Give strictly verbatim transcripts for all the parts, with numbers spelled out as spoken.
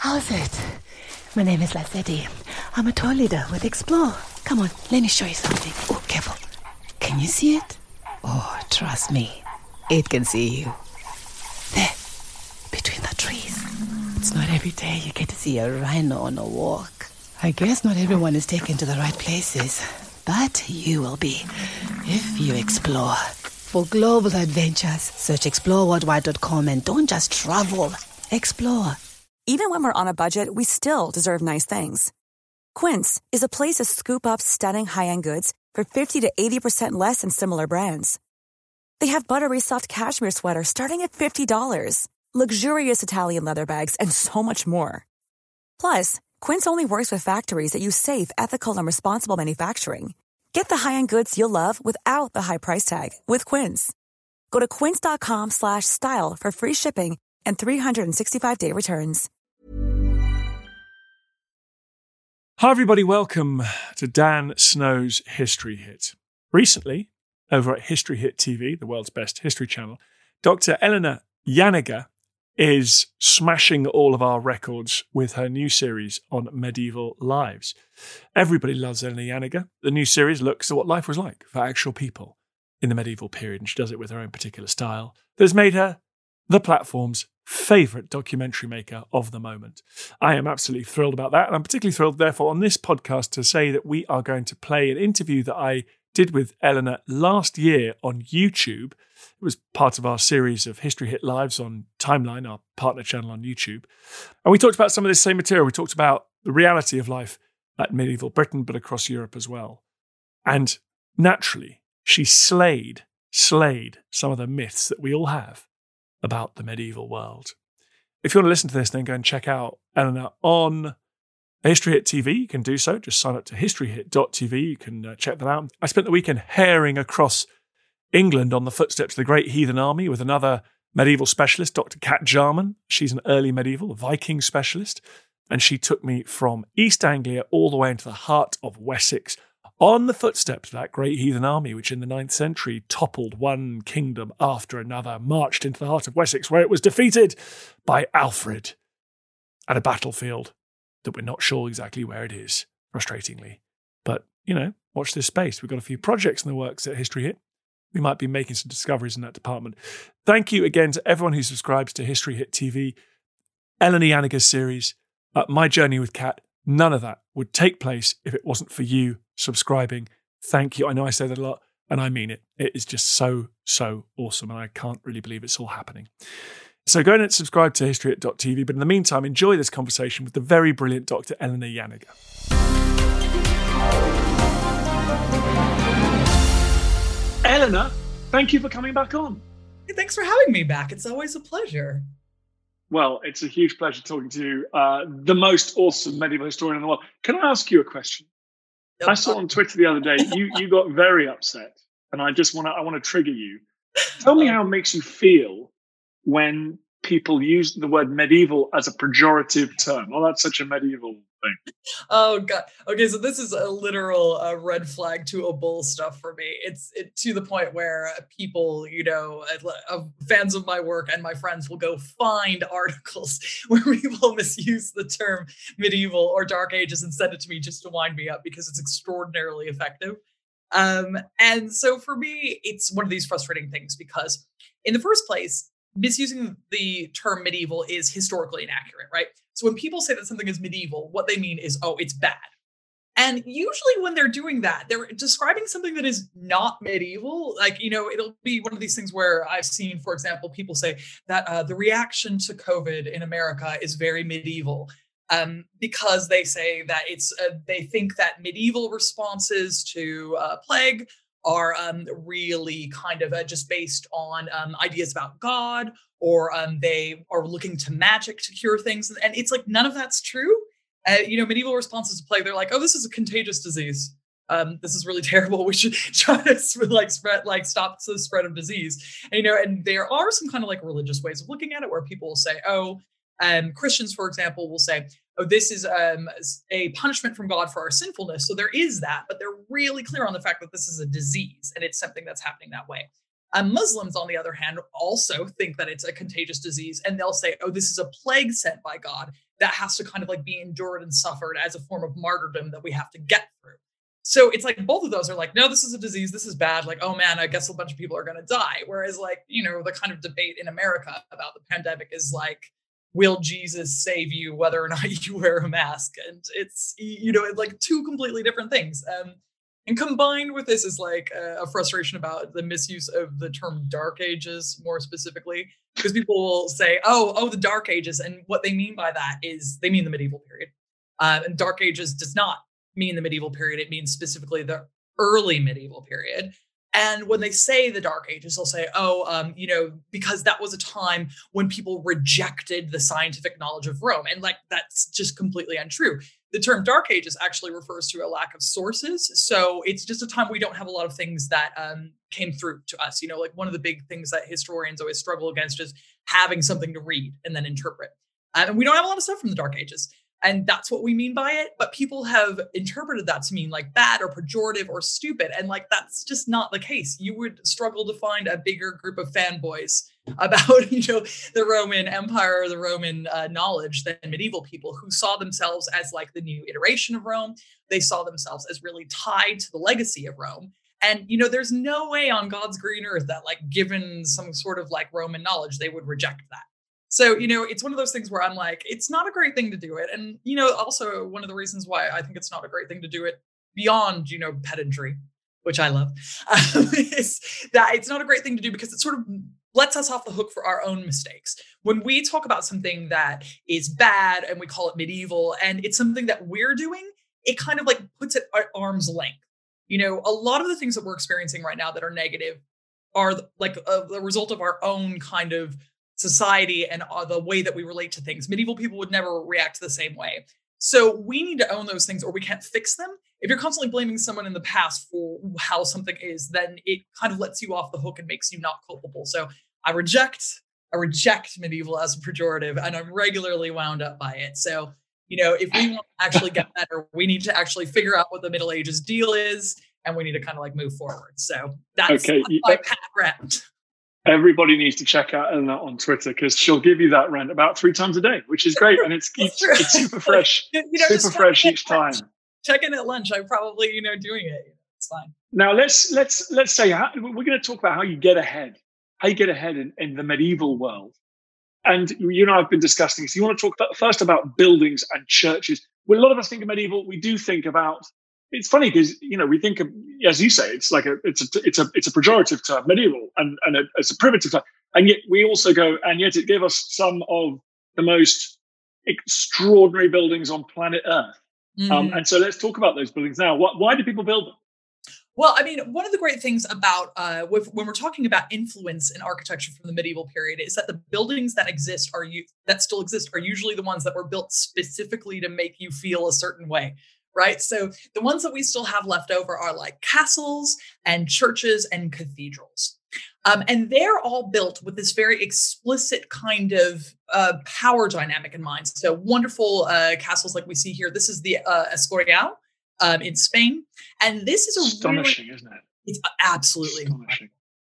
How's it? My name is Lazetti. I'm a tour leader with Explore. Come on, let me show you something. Oh, careful. Can you see it? Oh, trust me. It can see you. There, between the trees. It's not every day you get to see a rhino on a walk. I guess not everyone is taken to the right places, but you will be if you explore. For global adventures, search explore worldwide dot com and don't just travel, explore. Even when we're on a budget, we still deserve nice things. Quince is a place to scoop up stunning high-end goods for fifty to eighty percent less than similar brands. They have buttery soft cashmere sweaters starting at fifty dollars, luxurious Italian leather bags, and so much more. Plus, Quince only works with factories that use safe, ethical, and responsible manufacturing. Get the high-end goods you'll love without the high price tag with Quince. Go to quince.com slash style for free shipping and three sixty-five day returns. Hi everybody, welcome to Dan Snow's History Hit. Recently, over at History Hit T V, the world's best history channel, Doctor Elena Janiga is smashing all of our records with her new series on medieval lives. Everybody loves Elena Janiga. The new series looks at what life was like for actual people in the medieval period, and she does it with her own particular style that has made her the platform's favourite documentary maker of the moment. I am absolutely thrilled about that, and I'm particularly thrilled, therefore, on this podcast to say that we are going to play an interview that I did with Elena last year on YouTube. It was part of our series of History Hit Lives on Timeline, our partner channel on YouTube. And we talked about some of this same material. We talked about the reality of life at medieval Britain, but across Europe as well. And naturally, she slayed, slayed some of the myths that we all have about the medieval world. If you want to listen to this, then go and check out Elena on History Hit T V. You can do so. Just sign up to history hit dot t v. You can uh, check that out. I spent the weekend herring across England on the footsteps of the Great Heathen Army with another medieval specialist, Doctor Kat Jarman. She's an early medieval Viking specialist, and she took me from East Anglia all the way into the heart of Wessex on the footsteps of that Great Heathen Army, which in the ninth century toppled one kingdom after another, marched into the heart of Wessex, where it was defeated by Alfred at a battlefield that we're not sure exactly where it is, frustratingly. But, you know, watch this space. We've got a few projects in the works at History Hit. We might be making some discoveries in that department. Thank you again to everyone who subscribes to History Hit T V. Elena Janiga's series, uh, My Journey with Kat. None of that would take place if it wasn't for you subscribing. Thank you. I know I say that a lot, and I mean it. It is just so, so awesome, and I can't really believe it's all happening. So go and subscribe to history hit dot t v, but in the meantime, enjoy this conversation with the very brilliant Doctor Elena Janiga. Elena, thank you for coming back on. Hey, thanks for having me back. It's always a pleasure. Well, it's a huge pleasure talking to uh, the most awesome medieval historian in the world. Can I ask you a question? Yep. I saw on Twitter the other day, you you got very upset, and I just want to I want to trigger you. Tell me how it makes you feel when people use the word medieval as a pejorative term. Oh, that's such a medieval thing. Oh God. Okay, so this is a literal uh, red flag to a bull stuff for me. It's it, to the point where uh, people, you know, uh, fans of my work and my friends will go find articles where people misuse the term medieval or dark ages and send it to me just to wind me up because it's extraordinarily effective. Um, and so for me, it's one of these frustrating things because in the first place, misusing the term medieval is historically inaccurate, right? So when people say that something is medieval, what they mean is, oh, it's bad. And usually when they're doing that, they're describing something that is not medieval. Like, you know, it'll be one of these things where I've seen, for example, people say that uh, the reaction to COVID in America is very medieval um, because they say that it's, uh, they think that medieval responses to uh, plague are um, really kind of uh, just based on um, ideas about God, or um, they are looking to magic to cure things. And it's like, none of that's true. Uh, you know, medieval responses to plague, they're like, oh, this is a contagious disease. Um, this is really terrible. We should try to like spread, like stop the spread of disease. And, you know, and there are some kind of like religious ways of looking at it where people will say, oh, um, Christians, for example, will say, oh, this is um, a punishment from God for our sinfulness. So there is that, but they're really clear on the fact that this is a disease and it's something that's happening that way. Um, Muslims, on the other hand, also think that it's a contagious disease, and they'll say, oh, this is a plague sent by God that has to kind of like be endured and suffered as a form of martyrdom that we have to get through. So it's like both of those are like, no, this is a disease. This is bad. Like, oh man, I guess a bunch of people are going to die. Whereas like, you know, the kind of debate in America about the pandemic is like, will Jesus save you whether or not you wear a mask? And it's, you know, like two completely different things. Um, and combined with this is like a, a frustration about the misuse of the term Dark Ages more specifically, because people will say, oh, oh, the Dark Ages. And what they mean by that is they mean the medieval period. Uh, and Dark Ages does not mean the medieval period. It means specifically the early medieval period. And when they say the Dark Ages, they'll say, oh, um, you know, because that was a time when people rejected the scientific knowledge of Rome. And like, that's just completely untrue. The term Dark Ages actually refers to a lack of sources. So it's just a time we don't have a lot of things that um, came through to us. You know, like one of the big things that historians always struggle against is having something to read and then interpret. Um, and we don't have a lot of stuff from the Dark Ages. And that's what we mean by it. But people have interpreted that to mean like bad or pejorative or stupid. And like, that's just not the case. You would struggle to find a bigger group of fanboys about, you know, the Roman Empire or the Roman uh, knowledge than medieval people who saw themselves as like the new iteration of Rome. They saw themselves as really tied to the legacy of Rome. And, you know, there's no way on God's green earth that like given some sort of like Roman knowledge, they would reject that. So, you know, it's one of those things where I'm like, it's not a great thing to do it. And, you know, also one of the reasons why I think it's not a great thing to do it beyond, you know, pedantry, which I love, um, is that it's not a great thing to do because it sort of lets us off the hook for our own mistakes. When we talk about something that is bad and we call it medieval and it's something that we're doing, it kind of like puts it at arm's length. You know, a lot of the things that we're experiencing right now that are negative are like a, the result of our own kind of society and uh, the way that we relate to things. Medieval people would never react the same way. So we need to own those things or we can't fix them. If you're constantly blaming someone in the past for how something is, then it kind of lets you off the hook and makes you not culpable. So I reject, I reject medieval as a pejorative and I'm regularly wound up by it. So, you know, if we want to actually get better, we need to actually figure out what the Middle Ages deal is and we need to kind of like move forward. So that's, okay. that's my pat rant. Everybody needs to check out Eleanor on Twitter because she'll give you that rant about three times a day, which is great. And it's it's, it's super fresh, like, you know, super fresh each time. Check in at lunch. I'm probably, you know, doing it. It's fine. Now let's let's let's say how, we're going to talk about how you get ahead, how you get ahead in, in the medieval world. And you and I have been discussing. So you want to talk about, first about buildings and churches. Well, a lot of us think of medieval. We do think about. It's funny because, you know, we think of, as you say, it's like a, it's a, it's a, it's a pejorative term, medieval, and, and a, it's a primitive term. And yet we also go, and yet it gave us some of the most extraordinary buildings on planet Earth. Mm-hmm. Um, and so let's talk about those buildings now. Why, why do people build them? Well, I mean, one of the great things about uh, with, when we're talking about influence in architecture from the medieval period is that the buildings that exist are you that still exist are usually the ones that were built specifically to make you feel a certain way. Right. So the ones that we still have left over are like castles and churches and cathedrals. Um, and they're all built with this very explicit kind of uh, power dynamic in mind. So wonderful uh, castles like we see here. This is the uh, Escorial um, in Spain. And this is a astonishing, really, isn't it? It's absolutely astonishing.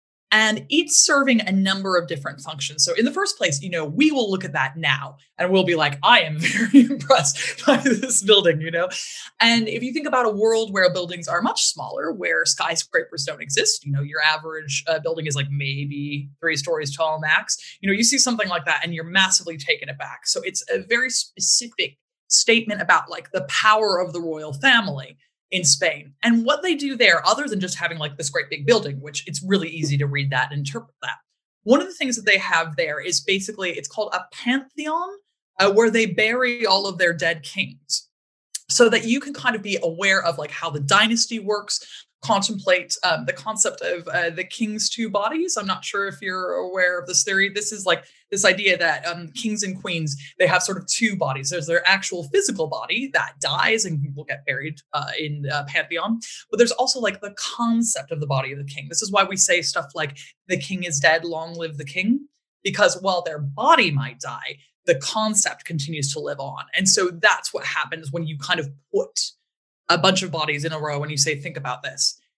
And it's serving a number of different functions. So in the first place, you know, we will look at that now and we'll be like, I am very impressed by this building, you know. And if you think about a world where buildings are much smaller, where skyscrapers don't exist, you know, your average uh, building is like maybe three stories tall max, you know, you see something like that and you're massively taken aback. So it's a very specific statement about like the power of the royal family in Spain. And what they do there, other than just having like this great big building, which it's really easy to read that and interpret that. One of the things that they have there is basically, it's called a pantheon, uh, where they bury all of their dead kings so that you can kind of be aware of like how the dynasty works, contemplate um, the concept of uh, the king's two bodies. I'm not sure if you're aware of this theory. This is like this idea that um, kings and queens, they have sort of two bodies. There's their actual physical body that dies and will get buried uh, in uh, Pantheon. But there's also like the concept of the body of the king. This is why we say stuff like the king is dead, long live the king. Because while their body might die, the concept continues to live on. And so that's what happens when you kind of put a bunch of bodies in a row and you say, think about this.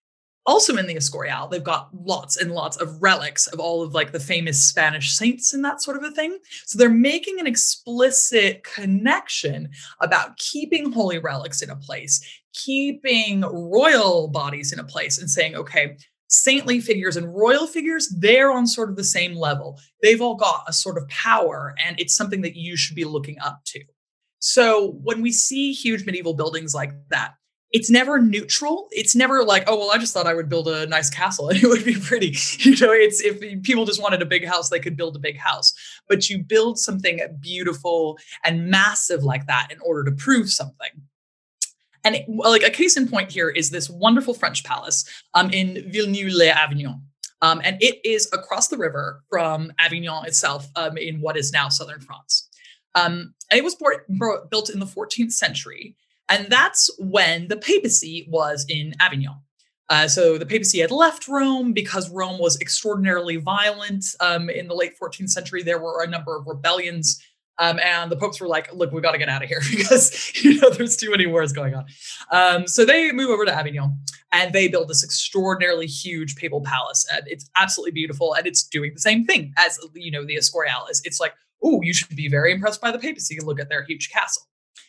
Also in the Escorial, they've got lots and lots of relics of all of like the famous Spanish saints and that sort of a thing. So they're making an explicit connection about keeping holy relics in a place, keeping royal bodies in a place, and saying, okay, saintly figures and royal figures, they're on sort of the same level. They've all got a sort of power, and it's something that you should be looking up to. So when we see huge medieval buildings like that, it's never neutral. It's never like, oh, well, I just thought I would build a nice castle and it would be pretty. You know, it's if people just wanted a big house, they could build a big house. But you build something beautiful and massive like that in order to prove something. And it, like a case in point here is this wonderful French palace um, in Villeneuve-les-Avignon. Um, and it is across the river from Avignon itself um, in what is now southern France. Um, and it was bought, built in the fourteenth century. And that's when the papacy was in Avignon. Uh, so the papacy had left Rome because Rome was extraordinarily violent. Um, in the late fourteenth century, there were a number of rebellions. Um, and the popes were like, look, we've got to get out of here because, you know, there's too many wars going on. Um, so they move over to Avignon and they build this extraordinarily huge papal palace. And it's absolutely beautiful. And it's doing the same thing as, you know, the Escorial is. It's like, oh, you should be very impressed by the papacy. Look at their huge castle.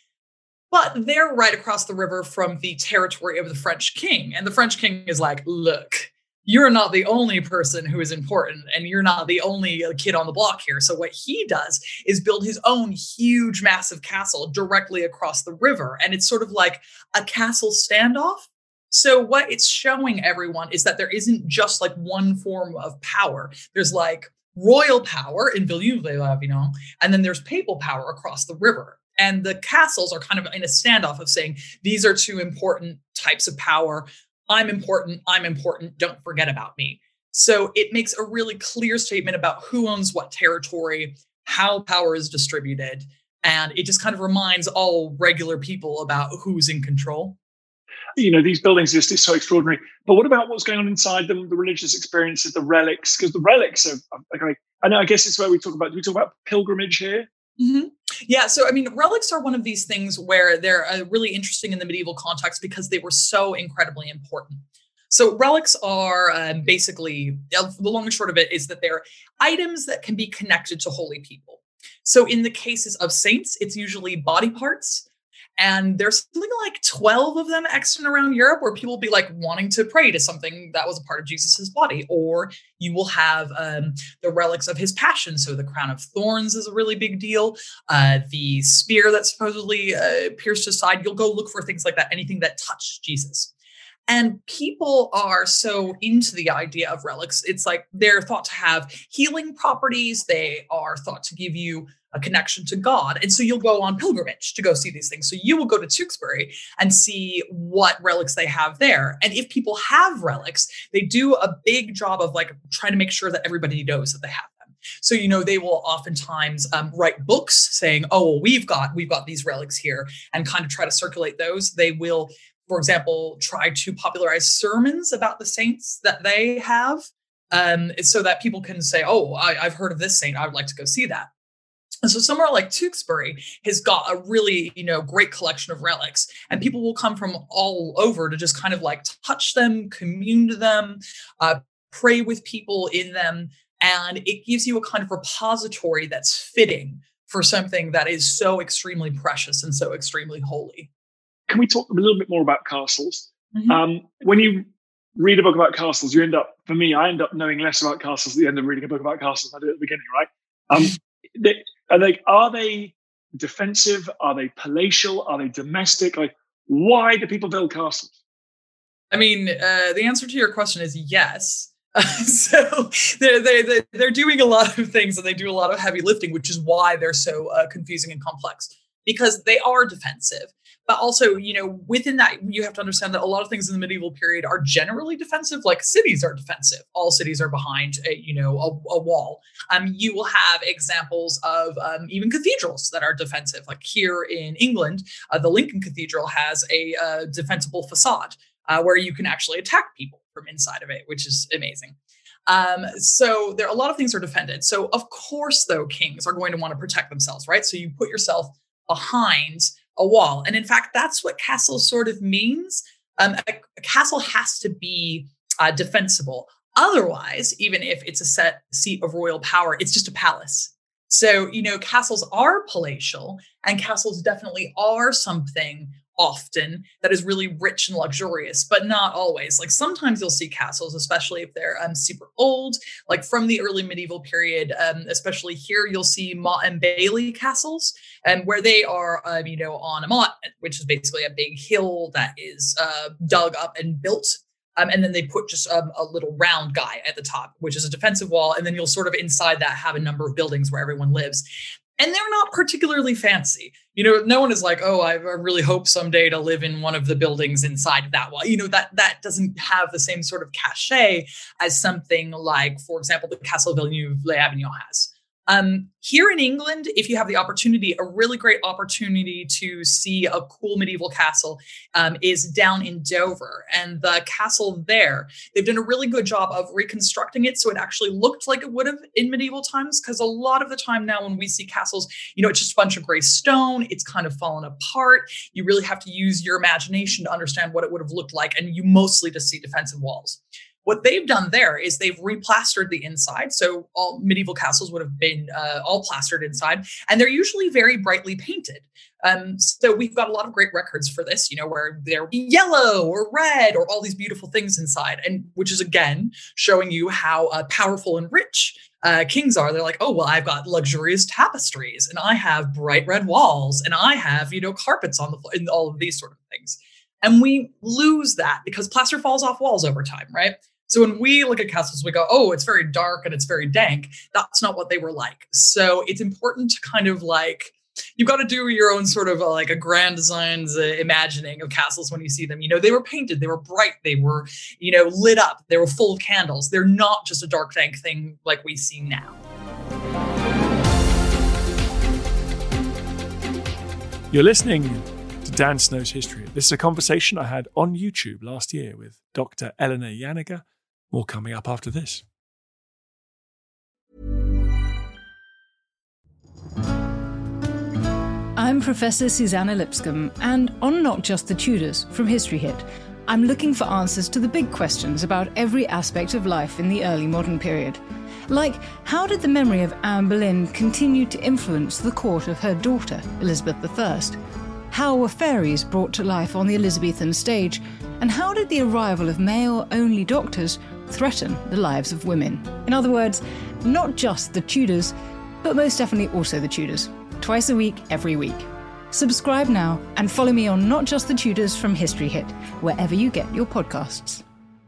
But they're right across the river from the territory of the French king. And the French king is like, look, you're not the only person who is important and you're not the only kid on the block here. So what he does is build his own huge, massive castle directly across the river. And it's sort of like a castle standoff. So what it's showing everyone is that there isn't just like one form of power. There's like royal power in Villeneuve-les-Avignon, and then there's papal power across the river. And the castles are kind of in a standoff of saying, these are two important types of power. I'm important. I'm important. Don't forget about me. So it makes a really clear statement about who owns what territory, how power is distributed. And it just kind of reminds all regular people about who's in control. You know, these buildings are just so extraordinary. But what about what's going on inside them, the religious experiences, the relics? Because the relics are, okay. I know, I guess it's where we talk about, do we talk about pilgrimage here? Mm-hmm. Yeah. So, I mean, relics are one of these things where they're uh, really interesting in the medieval context because they were so incredibly important. So relics are um, basically, the long and short of it is that they're items that can be connected to holy people. So in the cases of saints, it's usually body parts. And there's something like twelve of them extant around Europe where people will be like wanting to pray to something that was a part of Jesus's body. Or you will have um, the relics of his passion. So the crown of thorns is a really big deal. Uh, the spear that supposedly uh, pierced his side. You'll go look for things like that, anything that touched Jesus. And people are so into the idea of relics. It's like they're thought to have healing properties. They are thought to give you a connection to God. And so you'll go on pilgrimage to go see these things. So you will go to Tewkesbury and see what relics they have there. And if people have relics, they do a big job of like trying to make sure that everybody knows that they have them. So, you know, they will oftentimes um, write books saying, oh, well, we've got, we've got these relics here, and kind of try to circulate those. They will, for example, try to popularize sermons about the saints that they have, um, so that people can say, oh, I, I've heard of this saint. I would like to go see that. And so somewhere like Tewkesbury has got a really, you know, great collection of relics, and people will come from all over to just kind of like touch them, commune to them, uh, pray with people in them. And it gives you a kind of repository that's fitting for something that is so extremely precious and so extremely holy. Can we talk a little bit more about castles? Mm-hmm. Um, when you read a book about castles, you end up, for me, I end up knowing less about castles at the end of reading a book about castles than I did at the beginning, right? Um, they, are they are they defensive? Are they palatial? Are they domestic? Like, why do people build castles? I mean, uh, the answer to your question is yes. Uh, so they're, they're, they're doing a lot of things, and they do a lot of heavy lifting, which is why they're so uh, confusing and complex, because they are defensive. But also, you know, within that, you have to understand that a lot of things in the medieval period are generally defensive, like cities are defensive. All cities are behind, a, you know, a, a wall. Um, you will have examples of um, even cathedrals that are defensive. Like here in England, uh, the Lincoln Cathedral has a uh, defensible facade uh, where you can actually attack people from inside of it, which is amazing. Um, so there, a lot of things are defended. So of course, though, kings are going to want to protect themselves, right? So you put yourself behind a wall. And in fact, that's what castle sort of means. Um, a, a castle has to be uh, defensible. Otherwise, even if it's a set seat of royal power, it's just a palace. So, you know, castles are palatial, and castles definitely are something often that is really rich and luxurious, but not always. Like sometimes you'll see castles, especially if they're um, super old, like from the early medieval period, um, especially here, you'll see motte and bailey castles, and um, where they are, um, you know, on a motte, which is basically a big hill that is uh, dug up and built. Um, and then they put just um, a little round guy at the top, which is a defensive wall. And then you'll sort of inside that have a number of buildings where everyone lives. And they're not particularly fancy. You know, no one is like, oh, I really hope someday to live in one of the buildings inside that wall. You know, that that doesn't have the same sort of cachet as something like, for example, the Castle Villeneuve-les-Avignon has. Um, here in England, if you have the opportunity, a really great opportunity to see a cool medieval castle um, is down in Dover. And the castle there, they've done a really good job of reconstructing it so it actually looked like it would have in medieval times. Because a lot of the time now when we see castles, you know, it's just a bunch of gray stone. It's kind of fallen apart. You really have to use your imagination to understand what it would have looked like. And you mostly just see defensive walls. What they've done there is they've replastered the inside. So all medieval castles would have been uh, all plastered inside, and they're usually very brightly painted. Um, so we've got a lot of great records for this, you know, where they're yellow or red or all these beautiful things inside, and which is, again, showing you how uh, powerful and rich uh, kings are. They're like, oh, well, I've got luxurious tapestries, and I have bright red walls, and I have, you know, carpets on the floor, and all of these sort of things. And we lose that because plaster falls off walls over time, right? So when we look at castles, we go, oh, it's very dark and it's very dank. That's not what they were like. So it's important to kind of like, you've got to do your own sort of uh, like a grand design's uh, imagining of castles when you see them. You know, they were painted, they were bright, they were, you know, lit up, they were full of candles. They're not just a dark, dank thing like we see now. You're listening to Dan Snow's History. This is a conversation I had on YouTube last year with Doctor Eleanor Janega. More coming up after this. I'm Professor Susanna Lipscomb, and on Not Just the Tudors from History Hit, I'm looking for answers to the big questions about every aspect of life in the early modern period. Like, how did the memory of Anne Boleyn continue to influence the court of her daughter, Elizabeth the First? How were fairies brought to life on the Elizabethan stage? And how did the arrival of male-only doctors threaten the lives of women? In other words, not just the Tudors, but most definitely also the Tudors. Twice a week, every week. Subscribe now and follow me on Not Just the Tudors from History Hit, wherever you get your podcasts.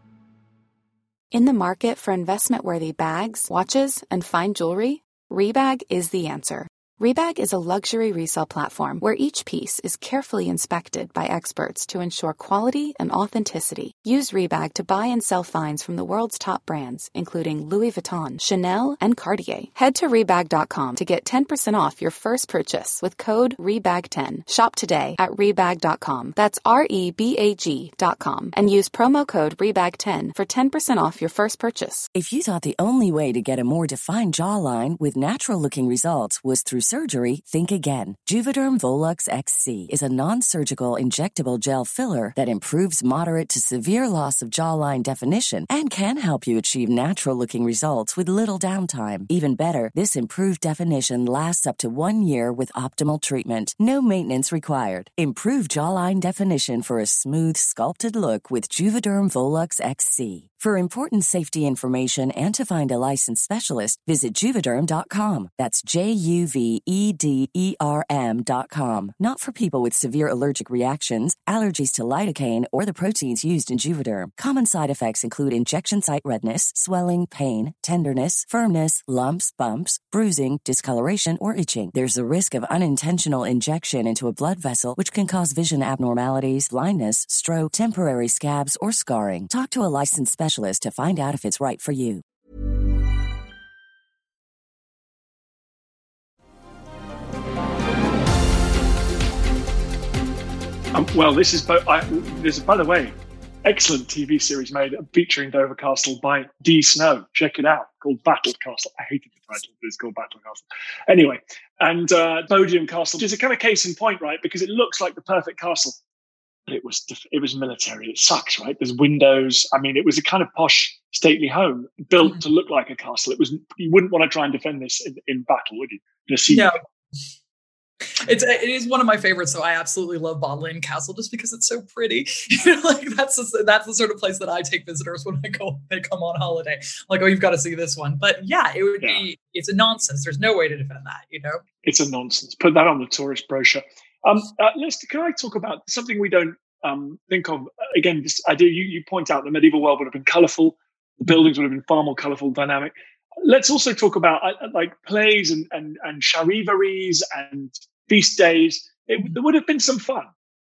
In the market for investment-worthy bags, watches, and fine jewelry, Rebag is the answer. Rebag is a luxury resale platform where each piece is carefully inspected by experts to ensure quality and authenticity. Use Rebag to buy and sell finds from the world's top brands, including Louis Vuitton, Chanel, and Cartier. Head to Rebag dot com to get ten percent off your first purchase with code Rebag ten. Shop today at Rebag dot com. That's R E B A G dot com. And use promo code Rebag ten for ten percent off your first purchase. If you thought the only way to get a more defined jawline with natural-looking results was through surgery, think again. Juvederm Volux X C is a non-surgical injectable gel filler that improves moderate to severe loss of jawline definition and can help you achieve natural-looking results with little downtime. Even better, this improved definition lasts up to one year with optimal treatment. No maintenance required. Improve jawline definition for a smooth, sculpted look with Juvederm Volux X C. For important safety information and to find a licensed specialist, visit Juvederm dot com. That's J U V E D E R M dot com. Not for people with severe allergic reactions, allergies to lidocaine, or the proteins used in Juvederm. Common side effects include injection site redness, swelling, pain, tenderness, firmness, lumps, bumps, bruising, discoloration, or itching. There's a risk of unintentional injection into a blood vessel, which can cause vision abnormalities, blindness, stroke, temporary scabs, or scarring. Talk to a licensed specialist to find out if it's right for you. Um, well, this is, bo- I, there's, by the way, excellent T V series made featuring Dover Castle by Dee Snow. Check it out, called Battle Castle. I hated the title, but it's called Battle Castle. Anyway, and uh, Bodiam Castle, which is a kind of case in point, right? Because it looks like the perfect castle. but it was it was military. It sucks, right? There's windows. I mean, it was a kind of posh, stately home built mm-hmm. to look like a castle. It was you wouldn't want to try and defend this in, in battle, would you? In a siege. No. It's it is one of my favorites, so I absolutely love Bodleian Castle just because it's so pretty. You know, like that's the, that's the sort of place that I take visitors when I go they come on holiday. Like, oh, you've got to see this one. But yeah, it would yeah. be it's a nonsense. There's no way to defend that. You know, it's a nonsense. Put that on the tourist brochure. Um, uh, let's can I talk about something we don't um think of again? This idea you you point out the medieval world would have been colourful. The buildings would have been far more colourful, dynamic. Let's also talk about uh, like plays and and and charivaries and feast days. It, there would have been some fun.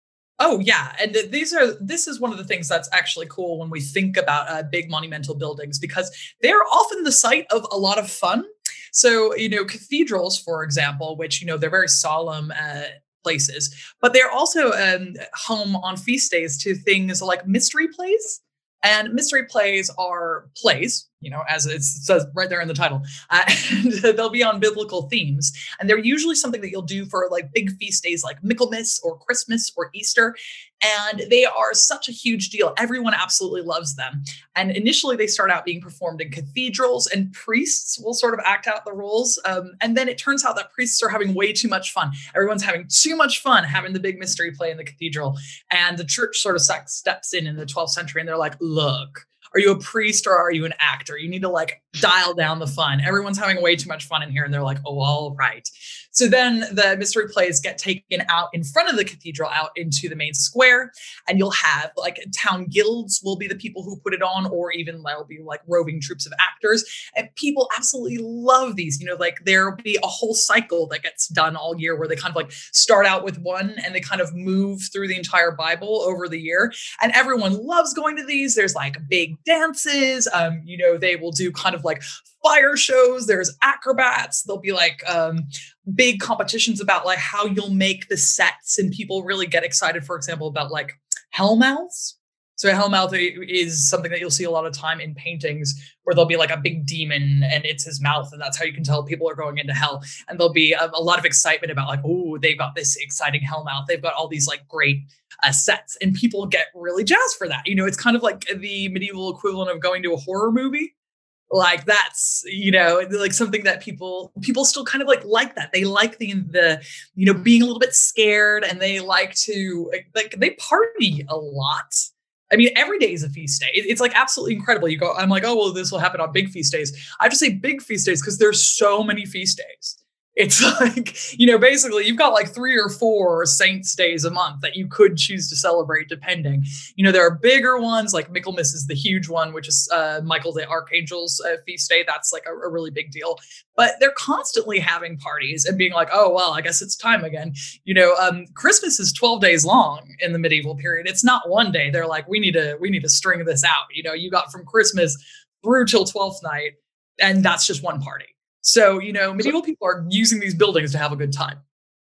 Oh yeah, and these are this is one of the things that's actually cool when we think about uh, big monumental buildings, because they're often the site of a lot of fun. So you know, cathedrals, for example, which you know they're very solemn uh, places, but they're also um, home on feast days to things like mystery plays. And mystery plays are plays, you know, as it says right there in the title, uh, and they'll be on biblical themes. And they're usually something that you'll do for like big feast days like Michaelmas or Christmas or Easter. And they are such a huge deal. Everyone absolutely loves them. And initially they start out being performed in cathedrals, and priests will sort of act out the roles. Um, and then it turns out that priests are having way too much fun. Everyone's having too much fun having the big mystery play in the cathedral. And the church sort of steps in in the twelfth century and they're like, look, are you a priest or are you an actor? You need to like dial down the fun. Everyone's having way too much fun in here. And they're like, oh, all right. So then the mystery plays get taken out in front of the cathedral, out into the main square. And you'll have like town guilds will be the people who put it on, or even there'll be like roving troops of actors. And people absolutely love these. You know, like there'll be a whole cycle that gets done all year where they kind of like start out with one and they kind of move through the entire Bible over the year. And everyone loves going to these. There's like big dances. Um, you know, they will do kind of like fire shows. There's acrobats. There'll be like um, big competitions about like how you'll make the sets, and people really get excited, for example, about like hellmouths. So a hellmouth is something that you'll see a lot of time in paintings where there'll be like a big demon and it's his mouth. And that's how you can tell people are going into hell. And there'll be a, a lot of excitement about like, oh, they've got this exciting hellmouth. They've got all these like great uh, sets, and people get really jazzed for that. You know, it's kind of like the medieval equivalent of going to a horror movie. Like that's, you know, like something that people, people still kind of like, like that. They like the, the, you know, being a little bit scared, and they like to like, they party a lot. I mean, every day is a feast day. It's like absolutely incredible. You go, I'm like, oh, well, this will happen on big feast days. I have to say big feast days because there's so many feast days. It's like, you know, basically you've got like three or four saints days a month that you could choose to celebrate depending. You know, there are bigger ones like Michaelmas is the huge one, which is uh, Michael the Archangel's uh, feast day. That's like a, a really big deal. But they're constantly having parties and being like, oh, well, I guess it's time again. You know, um, Christmas is twelve days long in the medieval period. It's not one day. They're like, we need to we need to string this out. You know, you got from Christmas through till twelfth night, and that's just one party. So, you know, medieval people are using these buildings to have a good time.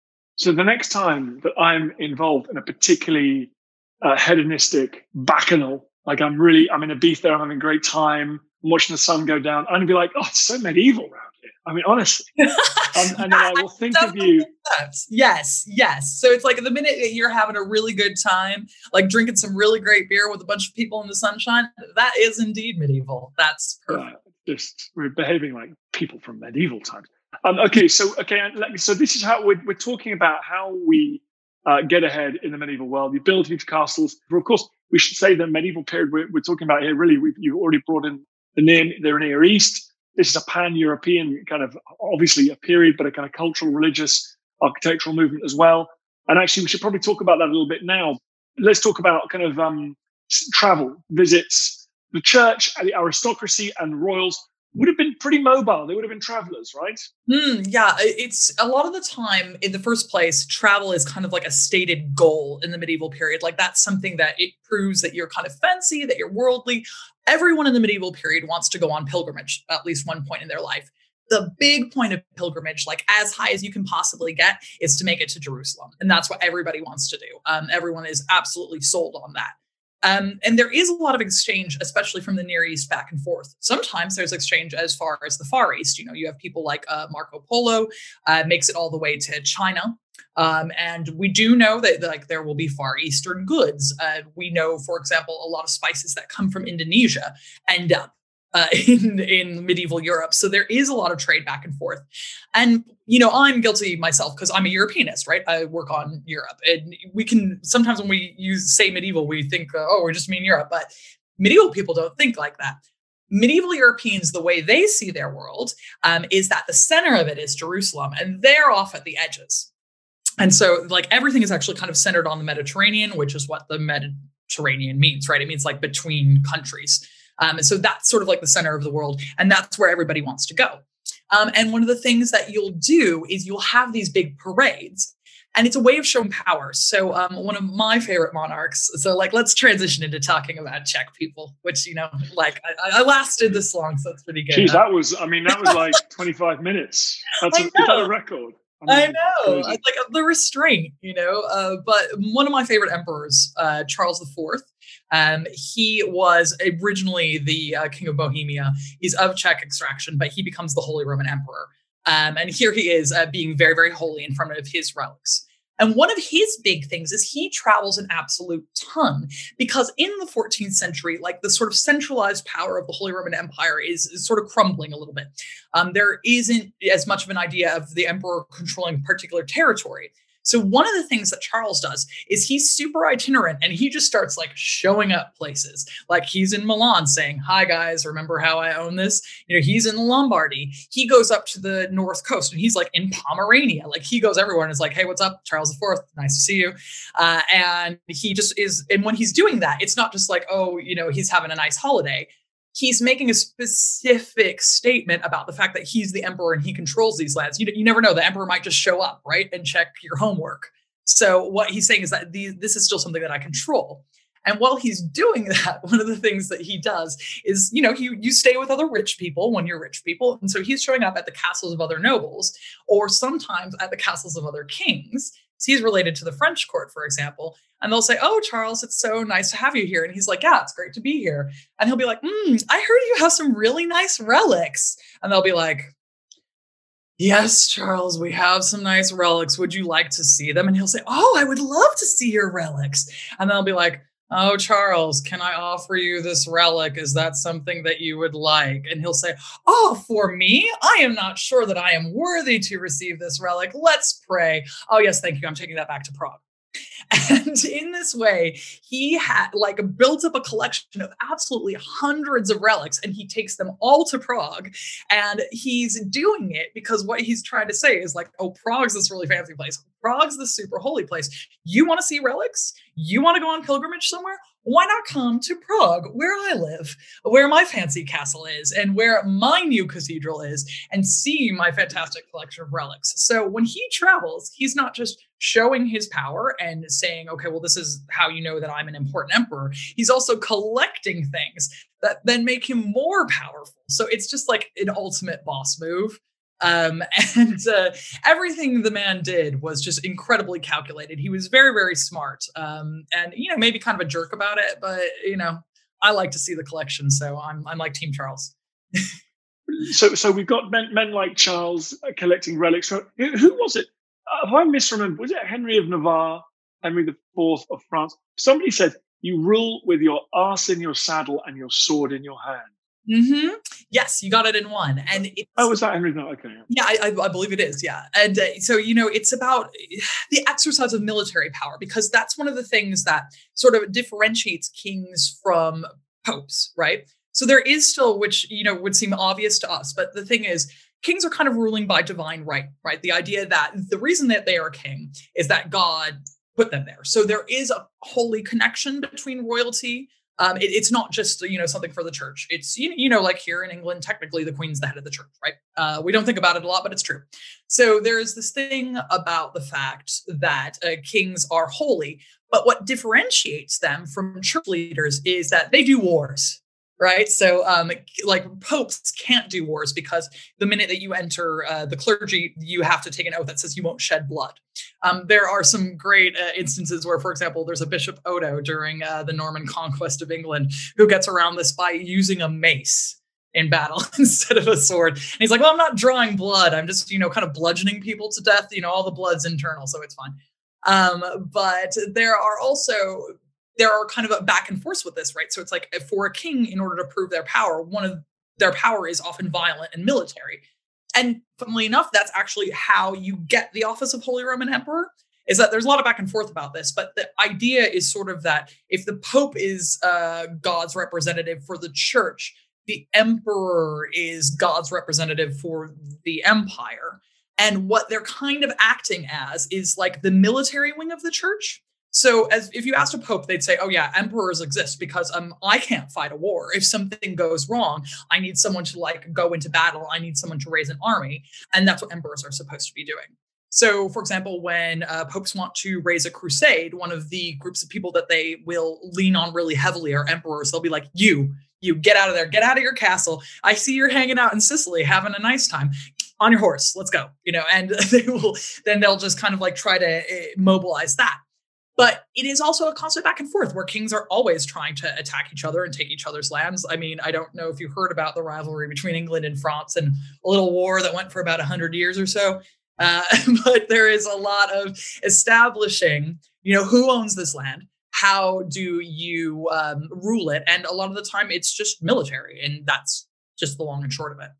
So the next time that I'm involved in a particularly uh, hedonistic bacchanal, like I'm really, I'm in Ibiza, I'm having a great time, I'm watching the sun go down, I'm going to be like, oh, it's so medieval around here. I mean, honestly. um, and then I will think of you. Yes, yes. So it's like the minute that you're having a really good time, like drinking some really great beer with a bunch of people in the sunshine, that is indeed medieval. That's perfect. Uh, just we're behaving like people from medieval times. Um, okay, so okay, so this is how we're, we're talking about how we uh, get ahead in the medieval world. The ability to castles. Of course, we should say the medieval period we're, we're talking about here. Really, we've you've already brought in the near the Near East. This is a pan-European kind of obviously a period, but a kind of cultural, religious, architectural movement as well. And actually, we should probably talk about that a little bit now. Let's talk about kind of um, travel, visits. The church, the aristocracy and royals would have been pretty mobile. They would have been travelers, right? Mm, yeah, it's a lot of the time in the first place, travel is kind of like a stated goal in the medieval period. Like that's something that it proves that you're kind of fancy, that you're worldly. Everyone in the medieval period wants to go on pilgrimage at least one point in their life. The big point of pilgrimage, like as high as you can possibly get, is to make it to Jerusalem. And that's what everybody wants to do. Um, everyone is absolutely sold on that. Um, and there is a lot of exchange, especially from the Near East back and forth. Sometimes there's exchange as far as the Far East. You know, you have people like uh, Marco Polo uh, makes it all the way to China. Um, and we do know that like there will be Far Eastern goods. Uh, we know, for example, a lot of spices that come from Indonesia end up uh, in, in medieval Europe. So there is a lot of trade back and forth. And, you know, I'm guilty myself because I'm a Europeanist, right? I work on Europe. And we can, sometimes when we use say medieval, we think, uh, oh, we just mean Europe. But medieval people don't think like that. Medieval Europeans, the way they see their world um, is that the center of it is Jerusalem, and they're off at the edges. And so like everything is actually kind of centered on the Mediterranean, which is what the Mediterranean means, right? It means like between countries. Um, and so that's sort of like the center of the world. And that's where everybody wants to go. Um, and one of the things that you'll do is you'll have these big parades. And it's a way of showing power. So um, one of my favorite monarchs. So like, let's transition into talking about Czech people, which, you know, like I, I lasted this long. So that's pretty good. Geez, that was, I mean, that was like twenty-five minutes. That's a, is that a record? I, mean, I know, I, like the restraint, you know, uh, but one of my favorite emperors, uh, Charles the Fourth, um, he was originally the uh, King of Bohemia. He's of Czech extraction, but he becomes the Holy Roman Emperor. Um, and here he is uh, being very, very holy in front of his relics. And one of his big things is he travels an absolute ton because in the fourteenth century, like the sort of centralized power of the Holy Roman Empire is, is sort of crumbling a little bit. Um, there isn't as much of an idea of the emperor controlling a particular territory. So one of the things that Charles does is he's super itinerant and he just starts like showing up places. Like he's in Milan saying, hi guys, remember how I own this? You know, he's in Lombardy. He goes up to the North Coast and he's like in Pomerania. Like he goes everywhere and is like, hey, what's up? Charles the Fourth, nice to see you. Uh, and he just is. And when he's doing that, it's not just like, oh, you know, he's having a nice holiday. He's making a specific statement about the fact that he's the emperor and he controls these lands. You, you never know. The emperor might just show up, right, and check your homework. So what he's saying is that these, this is still something that I control. And while he's doing that, one of the things that he does is, you know, you, you stay with other rich people when you're rich people. And so he's showing up at the castles of other nobles or sometimes at the castles of other kings. So he's related to the French court, for example. And they'll say, oh, Charles, it's so nice to have you here. And he's like, yeah, it's great to be here. And he'll be like, mm, I heard you have some really nice relics. And they'll be like, yes, Charles, we have some nice relics. Would you like to see them? And he'll say, oh, I would love to see your relics. And they'll be like, oh, Charles, can I offer you this relic? Is that something that you would like? And he'll say, oh, for me? I am not sure that I am worthy to receive this relic. Let's pray. Oh, yes, thank you. I'm taking that back to Prague. And in this way, he had like built up a collection of absolutely hundreds of relics, and he takes them all to Prague. And he's doing it because what he's trying to say is like, oh, Prague's this really fancy place. Prague's the super holy place. You want to see relics? You want to go on pilgrimage somewhere? Why not come to Prague, where I live, where my fancy castle is, and where my new cathedral is, and see my fantastic collection of relics? So when he travels, he's not just showing his power and saying, okay, well, this is how you know that I'm an important emperor. He's also collecting things that then make him more powerful. So it's just like an ultimate boss move. Um, and uh, everything the man did was just incredibly calculated. He was very, very smart. Um, and, you know, maybe kind of a jerk about it, but, you know, I like to see the collection. So I'm, I'm like Team Charles. so so we've got men, men like Charles collecting relics. Who, who was it? Uh, if I misremember, was it Henry of Navarre, Henry the Fourth of France? Somebody said, you rule with your arse in your saddle and your sword in your hand. Mm-hmm. Yes, you got it in one. And it's, oh, was that Henry? No, okay. Yeah, I, I believe it is. Yeah. And uh, so, you know, it's about the exercise of military power, because that's one of the things that sort of differentiates kings from popes, right? So there is still, which, you know, would seem obvious to us. But the thing is, kings are kind of ruling by divine right, right? The idea that the reason that they are king is that God put them there. So there is a holy connection between royalty. Um, it, it's not just, you know, something for the church. It's, you, you know, like here in England, technically the Queen's the head of the church, right? Uh, we don't think about it a lot, but it's true. So there's this thing about the fact that uh, kings are holy, but what differentiates them from church leaders is that they do wars, right? So um, like popes can't do wars because the minute that you enter uh, the clergy, you have to take an oath that says you won't shed blood. Um, there are some great uh, instances where, for example, there's a Bishop Odo during uh, the Norman conquest of England who gets around this by using a mace. in battle instead of a sword. And he's like, well, I'm not drawing blood. I'm just, you know, kind of bludgeoning people to death. You know, all the blood's internal, so it's fine. Um, but there are also, there are kind of a back and forth with this, right? So it's like for a king, in order to prove their power, one of their power is often violent and military. And funnily enough, that's actually how you get the office of Holy Roman Emperor, is that there's a lot of back and forth about this. But the idea is sort of that if the Pope is uh, God's representative for the church, the emperor is God's representative for the empire. And what they're kind of acting as is like the military wing of the church. So as if you asked a pope, they'd say, oh yeah, emperors exist because um I can't fight a war. If something goes wrong, I need someone to like go into battle. I need someone to raise an army. And that's what emperors are supposed to be doing. So, for example, when uh, popes want to raise a crusade, one of the groups of people that they will lean on really heavily are emperors. They'll be like, you, you get out of there, get out of your castle. I see you're hanging out in Sicily, having a nice time. On your horse, let's go. You know, and they will, then they'll just kind of like try to uh, mobilize that. But it is also a constant back and forth where kings are always trying to attack each other and take each other's lands. I mean, I don't know if you heard about the rivalry between England and France and a little war that went for about one hundred years or so. Uh, but there is a lot of establishing, you know, who owns this land? How do you um, rule it? And a lot of the time it's just military. And that's just the long and short of it.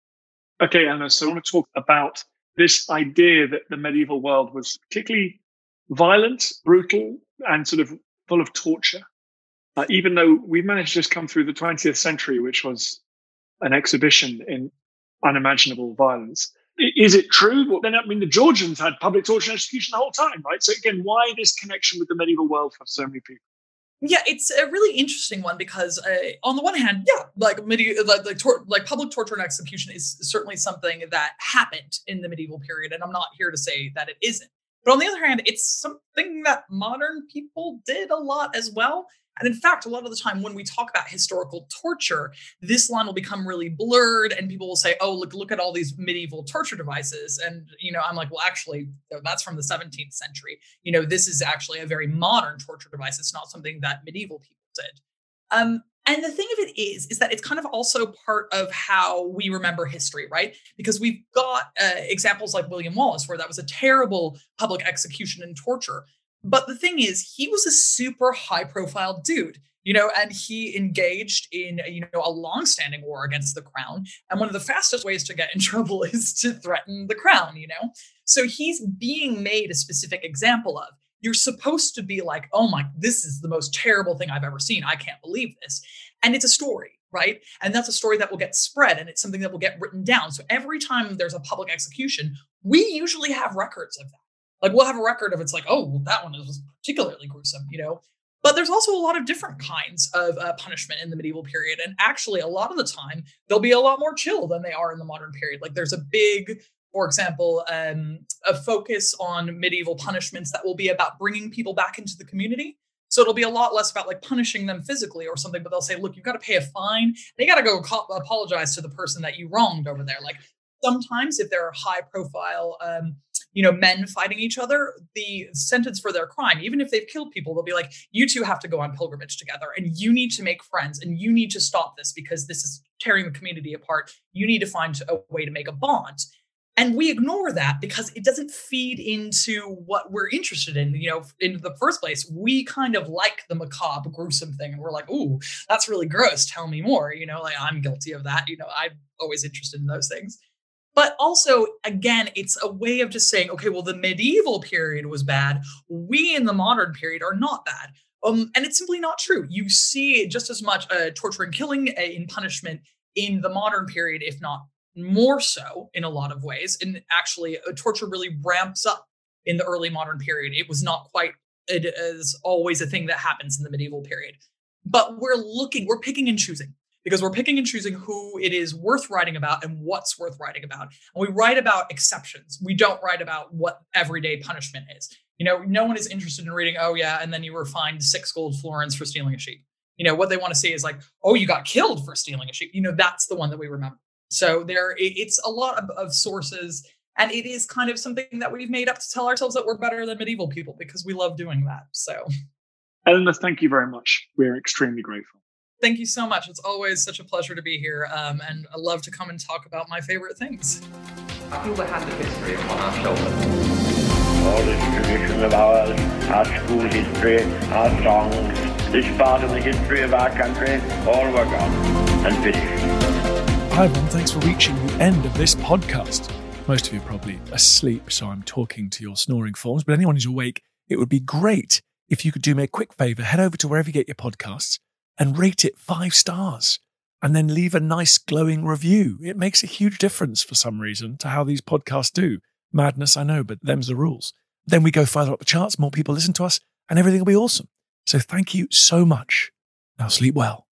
Okay, Anna, so I want to talk about this idea that the medieval world was particularly violent, brutal, and sort of full of torture. Uh, even though we've managed to just come through the twentieth century, which was an exhibition in unimaginable violence. Is it true? Well, then, I mean, the Georgians had public torture and execution the whole time, right? So again, why this connection with the medieval world for so many people? Yeah, it's a really interesting one because uh, on the one hand, yeah, like medieval, like like, tor- like public torture and execution is certainly something that happened in the medieval period, and I'm not here to say that it isn't. But on the other hand, it's something that modern people did a lot as well. And in fact, a lot of the time when we talk about historical torture, this line will become really blurred and people will say, oh, look, look at all these medieval torture devices. And, you know, I'm like, well, actually, that's from the seventeenth century. You know, this is actually a very modern torture device. It's not something that medieval people did. Um, and the thing of it is, is that it's kind of also part of how we remember history, right? Because we've got uh, examples like William Wallace, where that was a terrible public execution and torture. But the thing is, he was a super high profile dude, you know, and he engaged in, you know, a long-standing war against the crown. And one of the fastest ways to get in trouble is to threaten the crown, you know? So he's being made a specific example of. You're supposed to be like, oh my, this is the most terrible thing I've ever seen. I can't believe this. And it's a story, right? And that's a story that will get spread and it's something that will get written down. So every time there's a public execution, we usually have records of that. Like we'll have a record of it's like, oh, well, that one was particularly gruesome, you know? But there's also a lot of different kinds of uh, punishment in the medieval period. And actually, a lot of the time, they'll be a lot more chill than they are in the modern period. Like there's a big, for example, um, a focus on medieval punishments that will be about bringing people back into the community. So it'll be a lot less about like punishing them physically or something, but they'll say, look, you've got to pay a fine. They got to go co- apologize to the person that you wronged over there. Like sometimes if there are high profile, um, you know, men fighting each other, the sentence for their crime, even if they've killed people, they'll be like, you two have to go on pilgrimage together and you need to make friends and you need to stop this because this is tearing the community apart. You need to find a way to make a bond. And we ignore that because it doesn't feed into what we're interested in. You know, in the first place, we kind of like the macabre, gruesome thing. And we're like, ooh, that's really gross. Tell me more. You know, like I'm guilty of that. You know, I'm always interested in those things. But also, again, it's a way of just saying, okay, well, the medieval period was bad. We in the modern period are not bad. Um, and it's simply not true. You see just as much uh, torture and killing uh, in punishment in the modern period, if not more so in a lot of ways. And actually, uh, torture really ramps up in the early modern period. It was not quite it is always a thing that happens in the medieval period. But we're looking, we're picking and choosing. Because we're picking and choosing who it is worth writing about and what's worth writing about. And we write about exceptions. We don't write about what everyday punishment is. You know, no one is interested in reading, oh yeah, and then you were fined six gold florins for stealing a sheep. You know, what they want to see is like, oh, you got killed for stealing a sheep. You know, that's the one that we remember. So there, it's a lot of, of sources. And it is kind of something that we've made up to tell ourselves that we're better than medieval people because we love doing that. So, Eleanor, thank you very much. We're extremely grateful. Thank you so much. It's always such a pleasure to be here, um, and I love to come and talk about my favorite things. I feel the hand of history upon our shoulders. All this tradition of ours, our school history, our songs, this part of the history of our country, all were gone and finished. Hi everyone, thanks for reaching the end of this podcast. Most of you are probably asleep, so I'm talking to your snoring forms, but anyone who's awake, it would be great if you could do me a quick favour, head over to wherever you get your podcasts and rate it five stars, and then leave a nice glowing review. It makes a huge difference for some reason to how these podcasts do. Madness, I know, but them's the rules. Then we go further up the charts, more people listen to us, and everything will be awesome. So thank you so much. Now sleep well.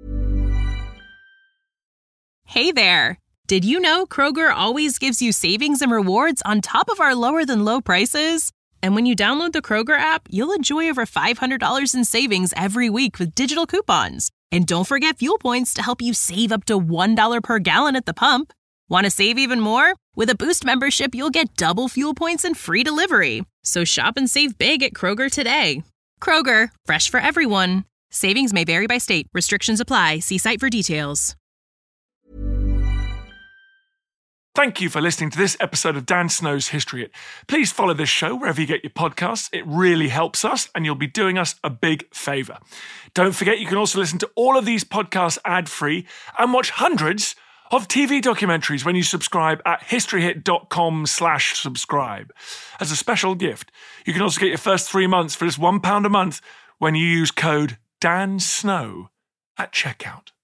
Hey there. Did you know Kroger always gives you savings and rewards on top of our lower than low prices? And when you download the Kroger app, you'll enjoy over five hundred dollars in savings every week with digital coupons. And don't forget fuel points to help you save up to one dollar per gallon at the pump. Want to save even more? With a Boost membership, you'll get double fuel points and free delivery. So shop and save big at Kroger today. Kroger, fresh for everyone. Savings may vary by state. Restrictions apply. See site for details. Thank you for listening to this episode of Dan Snow's History Hit. Please follow this show wherever you get your podcasts. It really helps us, and you'll be doing us a big favour. Don't forget, you can also listen to all of these podcasts ad-free and watch hundreds of T V documentaries when you subscribe at historyhit.com slash subscribe. As a special gift, you can also get your first three months for just one pound a month when you use code DANSNOW at checkout.